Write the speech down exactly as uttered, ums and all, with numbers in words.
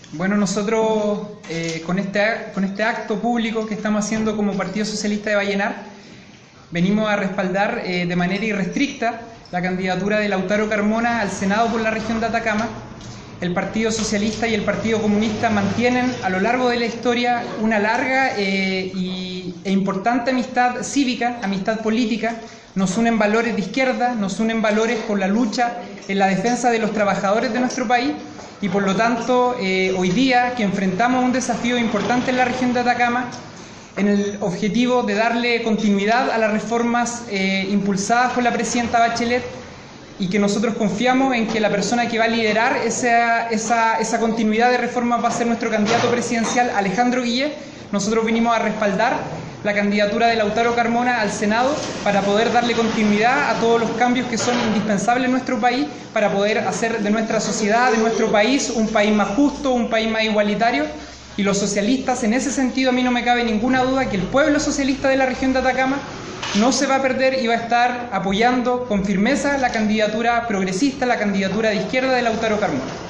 Bueno, nosotros eh, con, este, con este acto público que estamos haciendo como Partido Socialista de Vallenar, venimos a respaldar eh, de manera irrestricta la candidatura de Lautaro Carmona al Senado por la región de Atacama. El Partido Socialista y el Partido Comunista mantienen a lo largo de la historia una larga eh, y, e importante amistad cívica, amistad política. Nos unen valores de izquierda, nos unen valores por la lucha en la defensa de los trabajadores de nuestro país y por lo tanto eh, hoy día que enfrentamos un desafío importante en la región de Atacama en el objetivo de darle continuidad a las reformas eh, impulsadas por la presidenta Bachelet y que nosotros confiamos en que la persona que va a liderar esa, esa, esa continuidad de reformas va a ser nuestro candidato presidencial Alejandro Guillé. Nosotros vinimos a respaldar la candidatura de Lautaro Carmona al Senado para poder darle continuidad a todos los cambios que son indispensables en nuestro país para poder hacer de nuestra sociedad, de nuestro país, un país más justo, un país más igualitario. Y los socialistas, en ese sentido, a mí no me cabe ninguna duda que el pueblo socialista de la región de Atacama no se va a perder y va a estar apoyando con firmeza la candidatura progresista, la candidatura de izquierda de Lautaro Carmona.